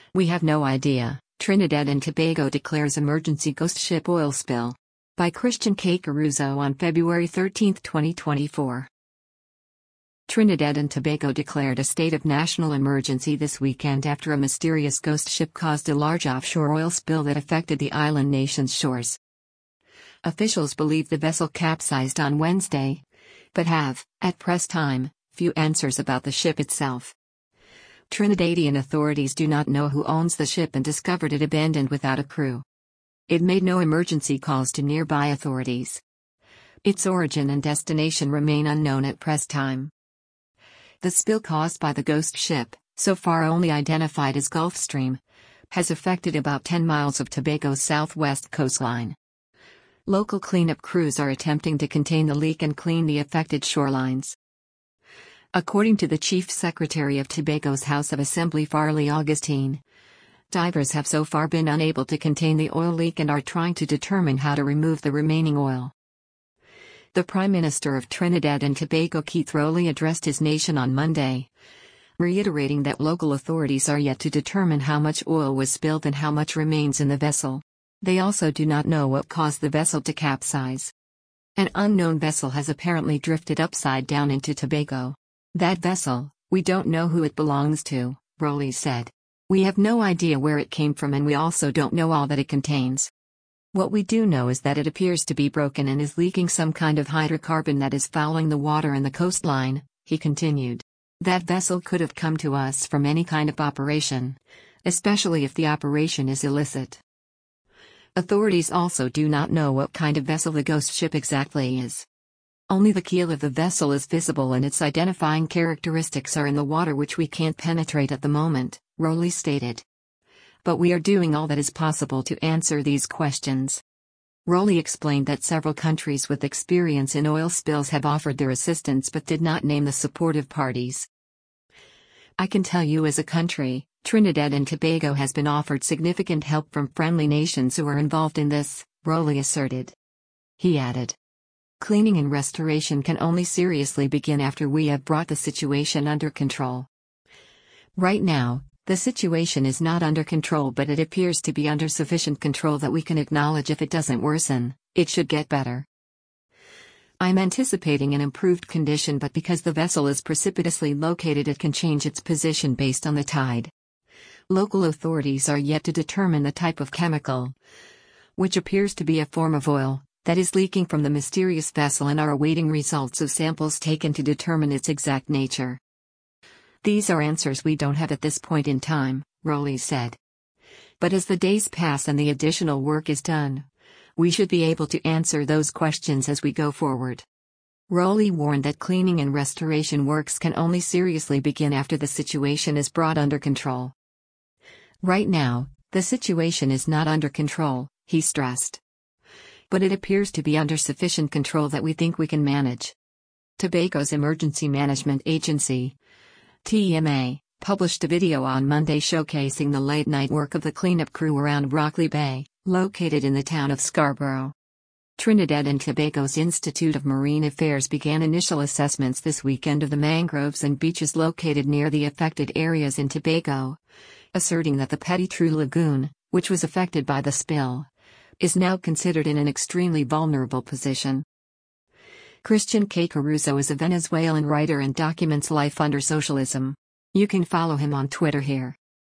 We have no idea. Trinidad and Tobago declares emergency ghost ship oil spill. By Christian K. Caruso on February 13, 2024. Trinidad and Tobago declared a state of national emergency this weekend after a mysterious ghost ship caused a large offshore oil spill that affected the island nation's shores. Officials believe the vessel capsized on Wednesday, but have, at press time, few answers about the ship itself. Trinidadian authorities do not know who owns the ship and discovered it abandoned without a crew. It made no emergency calls to nearby authorities. Its origin and destination remain unknown at press time. The spill caused by the ghost ship, so far only identified as Gulfstream, has affected about 10 miles of Tobago's southwest coastline. Local cleanup crews are attempting to contain the leak and clean the affected shorelines. According to the Chief Secretary of Tobago's House of Assembly Farley Augustine, divers have so far been unable to contain the oil leak and are trying to determine how to remove the remaining oil. The Prime Minister of Trinidad and Tobago Keith Rowley addressed his nation on Monday, reiterating that local authorities are yet to determine how much oil was spilled and how much remains in the vessel. They also do not know what caused the vessel to capsize. An unknown vessel has apparently drifted upside down into Tobago. That vessel, we don't know who it belongs to, Rowley said. We have no idea where it came from and we also don't know all that it contains. What we do know is that it appears to be broken and is leaking some kind of hydrocarbon that is fouling the water and the coastline, he continued. That vessel could have come to us from any kind of operation, especially if the operation is illicit. Authorities also do not know what kind of vessel the ghost ship exactly is. Only the keel of the vessel is visible and its identifying characteristics are in the water which we can't penetrate at the moment, Rowley stated. But we are doing all that is possible to answer these questions. Rowley explained that several countries with experience in oil spills have offered their assistance but did not name the supportive parties. I can tell you as a country, Trinidad and Tobago has been offered significant help from friendly nations who are involved in this, Rowley asserted. He added, cleaning and restoration can only seriously begin after we have brought the situation under control. Right now, the situation is not under control, but it appears to be under sufficient control that we can acknowledge if it doesn't worsen, it should get better. I'm anticipating an improved condition, but because the vessel is precipitously located, it can change its position based on the tide. Local authorities are yet to determine the type of chemical, which appears to be a form of oil, that is leaking from the mysterious vessel and are awaiting results of samples taken to determine its exact nature. These are answers we don't have at this point in time, Rowley said. But as the days pass and the additional work is done, we should be able to answer those questions as we go forward. Rowley warned that cleaning and restoration works can only seriously begin after the situation is brought under control. Right now, the situation is not under control, he stressed. But it appears to be under sufficient control that we think we can manage. Tobago's Emergency Management Agency, TEMA, published a video on Monday showcasing the late-night work of the cleanup crew around Brockley Bay, located in the town of Scarborough. Trinidad and Tobago's Institute of Marine Affairs began initial assessments this weekend of the mangroves and beaches located near the affected areas in Tobago, asserting that the Petitru Lagoon, which was affected by the spill, is now considered in an extremely vulnerable position. Christian K. Caruso is a Venezuelan writer and documents life under socialism. You can follow him on Twitter here.